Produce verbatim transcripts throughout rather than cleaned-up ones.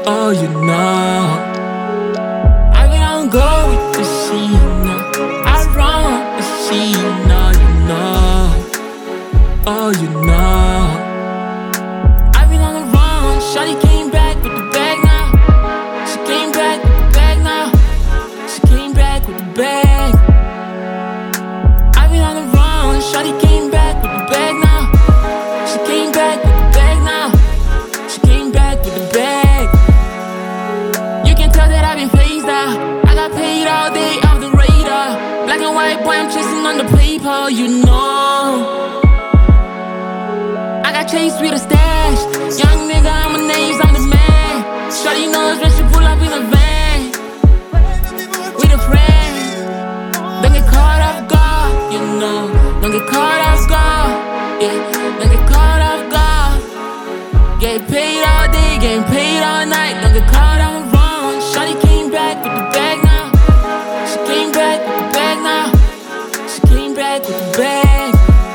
Oh, you know, I really don't go with the scene, you know. I run with the scene, you know, you know. Oh, you know, I been on the run. Shawty came back with the bag now. She came back with the bag now. She came back with the bag. I been on the run. Shawty came back with the bag now. She came back with the bag now. She came back with the bag. You can tell that I've been phased out. I got paid all day off the radar. Black and white boy, I'm chasing on the paper, you know. I got chased with a stash. Young nigga, I'm a names, I'm the man. Shawty knows when she pull up in a van with a friend. Don't get caught off guard, you know. Don't get caught off guard, yeah. Don't get caught off guard. Get paid all day, getting paid all night. Don't get caught on the wrong. Shawty came back with the bag now. She came back with the bag now. She came back with the bag.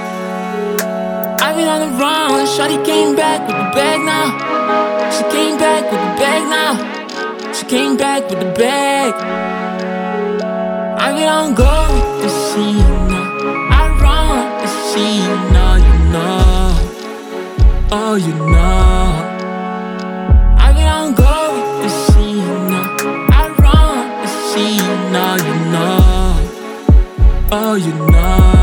I been on the run. Shawty came back with the bag now. She came back with the bag now. She came back with the bag. I been on go with the scene, you know. I run with the scene, you know, you know. Oh, you know, I been on go with the scene, you know. I run with the scene, you know, you know. Oh, you know.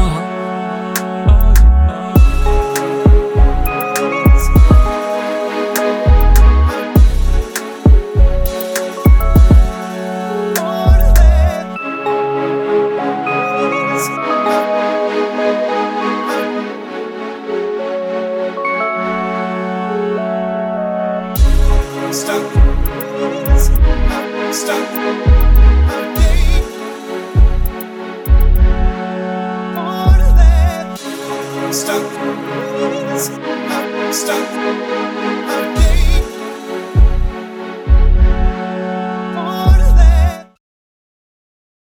Stop. Stop. Stop. Stop.